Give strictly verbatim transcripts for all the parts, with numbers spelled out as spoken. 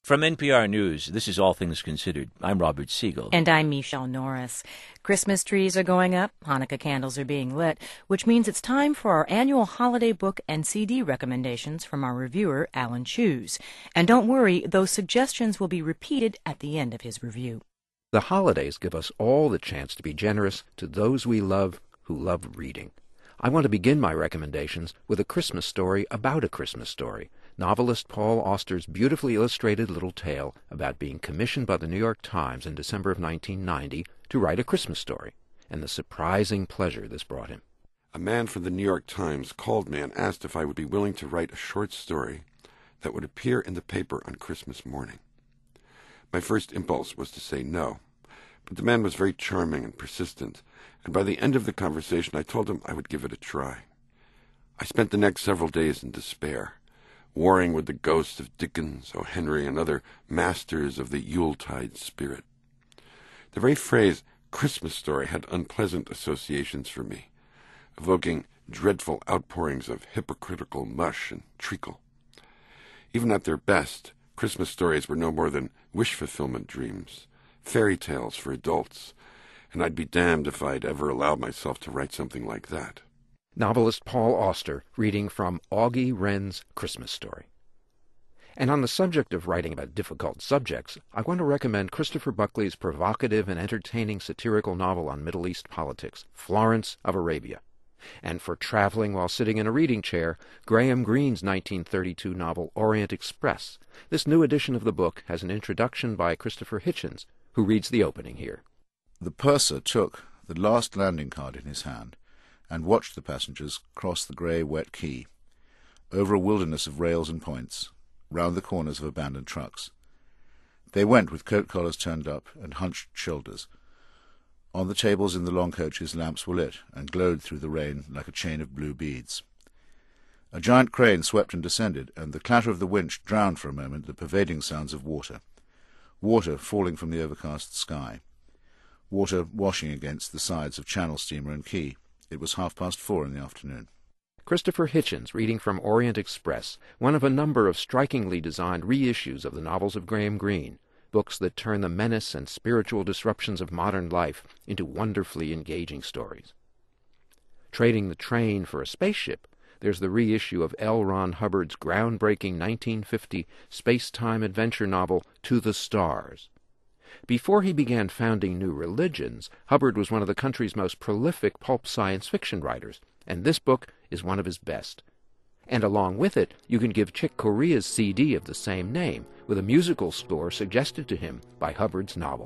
From N P R News, this is All Things Considered. I'm Robert Siegel. And I'm Michelle Norris. Christmas trees are going up, Hanukkah candles are being lit, which means it's time for our annual holiday book and C D recommendations from our reviewer, Alan Cheuse. And don't worry, those suggestions will be repeated at the end of his review. The holidays give us all the chance to be generous to those we love who love reading. I want to begin my recommendations with a Christmas story about a Christmas story. Novelist Paul Auster's beautifully illustrated little tale about being commissioned by the New York Times in December of nineteen ninety to write a Christmas story, and the surprising pleasure this brought him. A man from the New York Times called me and asked if I would be willing to write a short story that would appear in the paper on Christmas morning. My first impulse was to say no, but the man was very charming and persistent, and by the end of the conversation I told him I would give it a try. I spent the next several days in despair, warring with the ghosts of Dickens, O. Henry, and other masters of the Yuletide spirit. The very phrase Christmas story had unpleasant associations for me, evoking dreadful outpourings of hypocritical mush and treacle. Even at their best, Christmas stories were no more than wish-fulfillment dreams, fairy tales for adults, and I'd be damned if I'd ever allow myself to write something like that. Novelist Paul Auster reading from Augie Wren's Christmas Story. And on the subject of writing about difficult subjects, I want to recommend Christopher Buckley's provocative and entertaining satirical novel on Middle East politics, Florence of Arabia. And for traveling while sitting in a reading chair, Graham Greene's nineteen thirty-two novel Orient Express. This new edition of the book has an introduction by Christopher Hitchens, who reads the opening here. The purser took the last landing card in his hand and watched the passengers cross the grey, wet quay, over a wilderness of rails and points, round the corners of abandoned trucks. They went with coat collars turned up and hunched shoulders. On the tables in the long coaches lamps were lit and glowed through the rain like a chain of blue beads. A giant crane swept and descended, and the clatter of the winch drowned for a moment the pervading sounds of water. Water falling from the overcast sky. Water washing against the sides of channel steamer and quay. It was half past four in the afternoon. Christopher Hitchens reading from Orient Express, one of a number of strikingly designed reissues of the novels of Graham Greene, books that turn the menace and spiritual disruptions of modern life into wonderfully engaging stories. Trading the train for a spaceship, there's the reissue of L. Ron Hubbard's groundbreaking nineteen fifty space-time adventure novel To the Stars. Before he began founding new religions, Hubbard was one of the country's most prolific pulp science fiction writers, and this book is one of his best. And along with it, you can give Chick Corea's C D of the same name, with a musical score suggested to him by Hubbard's novel.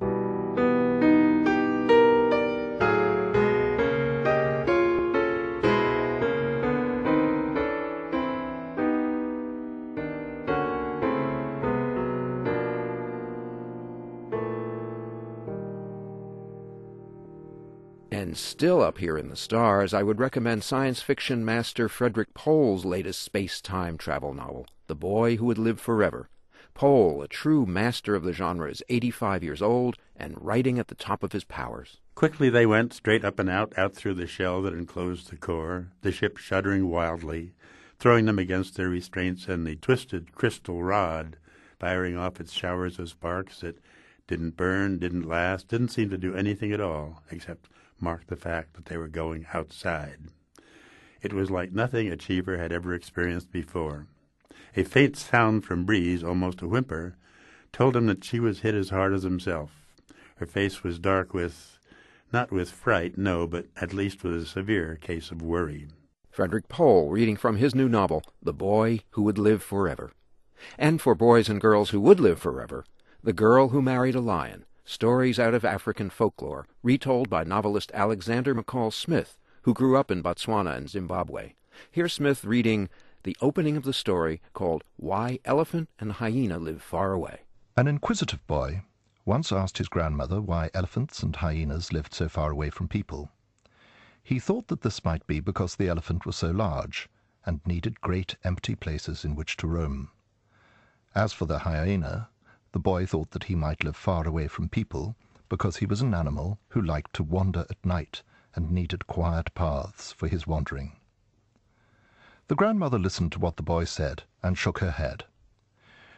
And still up here in the stars, I would recommend science fiction master Frederik Pohl's latest space-time travel novel, The Boy Who Would Live Forever. Pohl, a true master of the genre, is eighty-five years old and writing at the top of his powers. Quickly they went, straight up and out, out through the shell that enclosed the core, the ship shuddering wildly, throwing them against their restraints, and the twisted crystal rod firing off its showers of sparks that didn't burn, didn't last, didn't seem to do anything at all, except mark the fact that they were going outside. It was like nothing a Cheever had ever experienced before. A faint sound from Breeze, almost a whimper, told him that she was hit as hard as himself. Her face was dark with, not with fright, no, but at least with a severe case of worry. Frederik Pohl reading from his new novel, The Boy Who Would Live Forever. And for boys and girls who would live forever, The Girl Who Married a Lion, stories out of African folklore, retold by novelist Alexander McCall Smith, who grew up in Botswana and Zimbabwe. Here's Smith reading the opening of the story called Why Elephant and Hyena Live Far Away. An inquisitive boy once asked his grandmother why elephants and hyenas lived so far away from people. He thought that this might be because the elephant was so large and needed great empty places in which to roam. As for the hyena, the boy thought that he might live far away from people because he was an animal who liked to wander at night and needed quiet paths for his wandering. The grandmother listened to what the boy said and shook her head.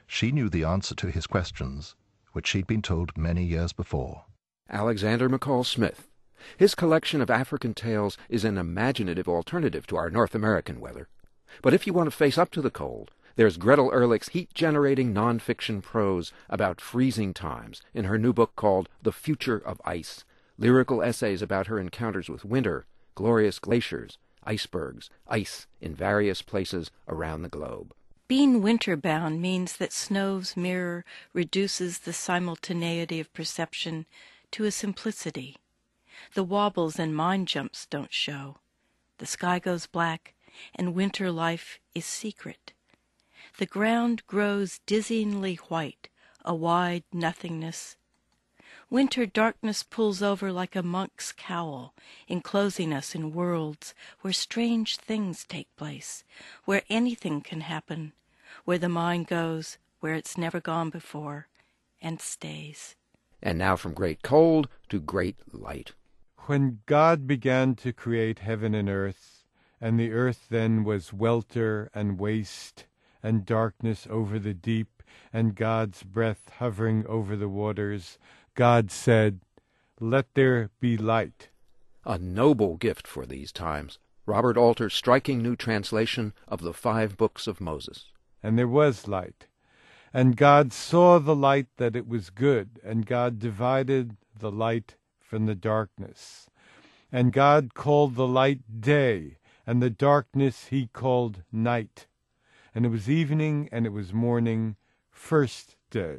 She knew the answer to his questions, which she'd been told many years before. Alexander McCall Smith. His collection of African tales is an imaginative alternative to our North American weather. But if you want to face up to the cold, there's Gretel Ehrlich's heat-generating non-fiction prose about freezing times in her new book called The Future of Ice, lyrical essays about her encounters with winter, glorious glaciers, icebergs, ice in various places around the globe. Being winter-bound means that snow's mirror reduces the simultaneity of perception to a simplicity. The wobbles and mind jumps don't show. The sky goes black, and winter life is secret. The ground grows dizzyingly white, a wide nothingness. Winter darkness pulls over like a monk's cowl, enclosing us in worlds where strange things take place, where anything can happen, where the mind goes where it's never gone before, and stays. And now from great cold to great light. When God began to create heaven and earth, and the earth then was welter and waste, and darkness over the deep, and God's breath hovering over the waters, God said, "Let there be light." A noble gift for these times. Robert Alter's striking new translation of the five books of Moses. And there was light. And God saw the light that it was good, and God divided the light from the darkness. And God called the light day, and the darkness he called night. And it was evening, and it was morning, first day.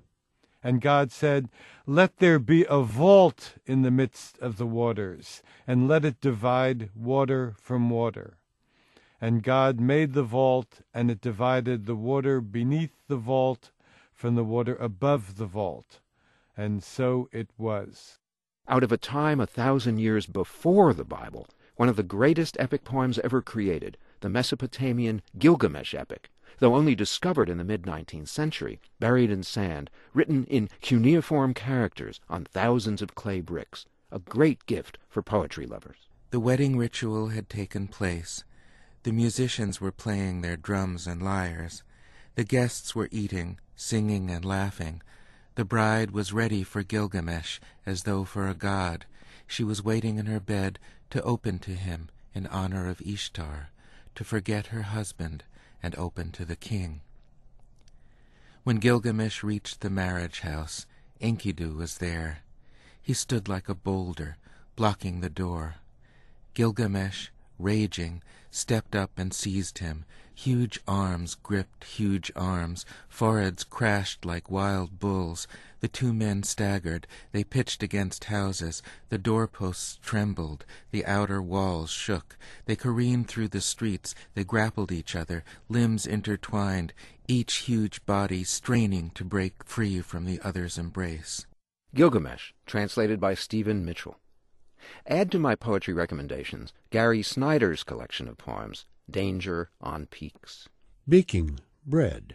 And God said, "Let there be a vault in the midst of the waters, and let it divide water from water." And God made the vault, and it divided the water beneath the vault from the water above the vault. And so it was. Out of a time a thousand years before the Bible, one of the greatest epic poems ever created, the Mesopotamian Gilgamesh epic, though only discovered in the mid-nineteenth century, buried in sand, written in cuneiform characters on thousands of clay bricks, a great gift for poetry lovers. The wedding ritual had taken place. The musicians were playing their drums and lyres. The guests were eating, singing, and laughing. The bride was ready for Gilgamesh, as though for a god. She was waiting in her bed to open to him in honor of Ishtar, to forget her husband and open to the king. When Gilgamesh reached the marriage house, Enkidu was there. He stood like a boulder, blocking the door. Gilgamesh, raging, stepped up and seized him. Huge arms gripped huge arms. Foreheads crashed like wild bulls. The two men staggered. They pitched against houses. The doorposts trembled. The outer walls shook. They careened through the streets. They grappled each other, limbs intertwined, each huge body straining to break free from the other's embrace. Gilgamesh, translated by Stephen Mitchell. Add to my poetry recommendations Gary Snyder's collection of poems, Danger on Peaks. Baking bread.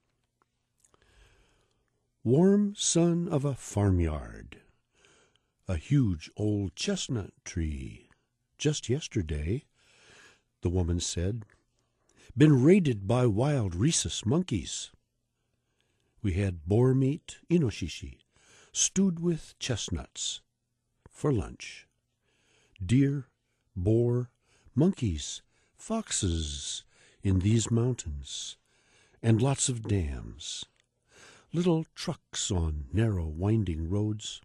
Warm sun of a farmyard. A huge old chestnut tree. Just yesterday, the woman said, been raided by wild rhesus monkeys. We had boar meat, inoshishi, stewed with chestnuts, for lunch. Deer, boar, monkeys, foxes in these mountains, and lots of dams, little trucks on narrow winding roads.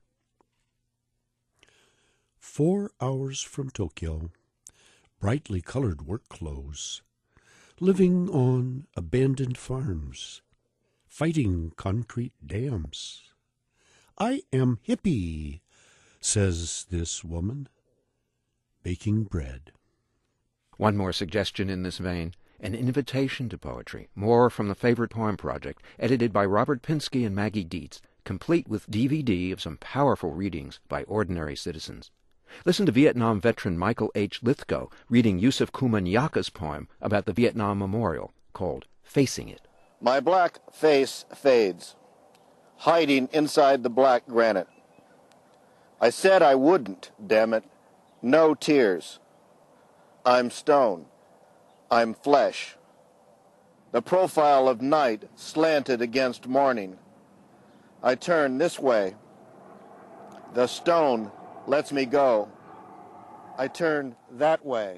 Four hours from Tokyo, brightly colored work clothes, living on abandoned farms, fighting concrete dams. I am hippie, says this woman, baking bread. One more suggestion in this vein, an invitation to poetry, more from the Favorite Poem Project, edited by Robert Pinsky and Maggie Dietz, complete with D V D of some powerful readings by ordinary citizens. Listen to Vietnam veteran Michael H. Lithgow reading Yusuf Kumanyaka's poem about the Vietnam Memorial, called Facing It. My black face fades, hiding inside the black granite. I said I wouldn't, damn it. No tears. I'm stone. I'm flesh. the profile of night slanted against morning. I turn this way. The stone lets me go. I turn that way.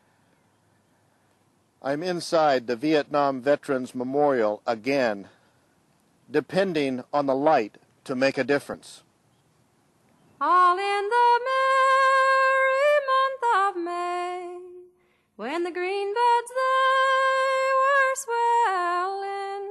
I'm inside the Vietnam Veterans Memorial again, depending on the light to make a difference. All in the merry month of May, when the green buds they were swelling,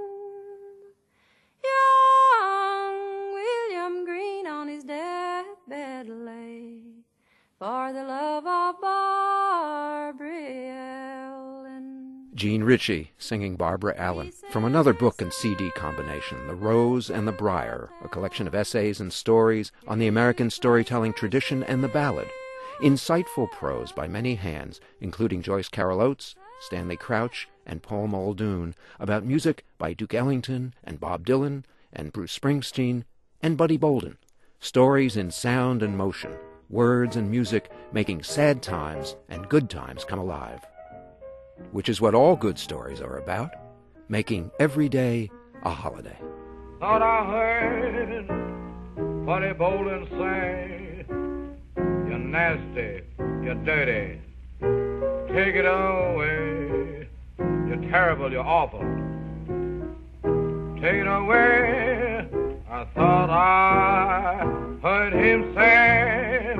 young William Green on his deathbed lay, for the love of Barbary Ellen. Jean Ritchie singing Barbara Allen from another book and C D combination, The Rose and the Briar, a collection of essays and stories on the American storytelling tradition and the ballad. Insightful prose by many hands, including Joyce Carol Oates, Stanley Crouch, and Paul Muldoon, about music by Duke Ellington and Bob Dylan and Bruce Springsteen and Buddy Bolden. Stories in sound and motion, words and music making sad times and good times come alive. Which is what all good stories are about, making every day a holiday. Thought I heard Buddy Bolden say, "You're nasty, you're dirty, take it away. You're terrible, you're awful, take it away." I thought I heard him say.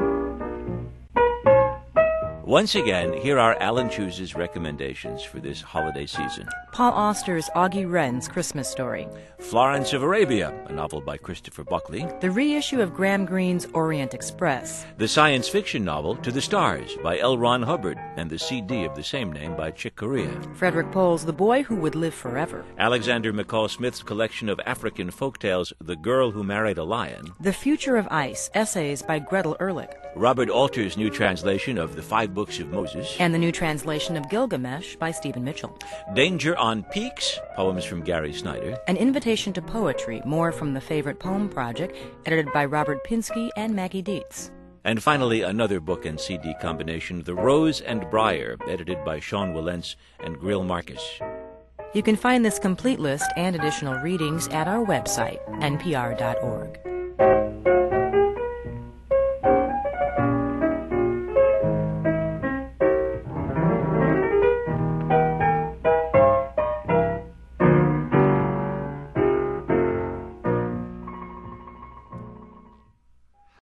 Once again, here are Alan Chews's recommendations for this holiday season. Paul Auster's Augie Wren's Christmas Story. Florence of Arabia, a novel by Christopher Buckley. The reissue of Graham Greene's Orient Express. The science fiction novel To the Stars by L. Ron Hubbard, and the C D of the same name by Chick Corea. Frederick Pohl's The Boy Who Would Live Forever. Alexander McCall Smith's collection of African folktales, The Girl Who Married a Lion. The Future of Ice, essays by Gretel Ehrlich. Robert Alter's new translation of The Five Books of Moses. And the new translation of Gilgamesh by Stephen Mitchell. Danger on Peaks, poems from Gary Snyder. An Invitation to Poetry, more from the Favorite Poem Project, edited by Robert Pinsky and Maggie Dietz. And finally, another book and C D combination, The Rose and Briar, edited by Sean Wilentz and Grill Marcus. You can find this complete list and additional readings at our website, N P R dot org.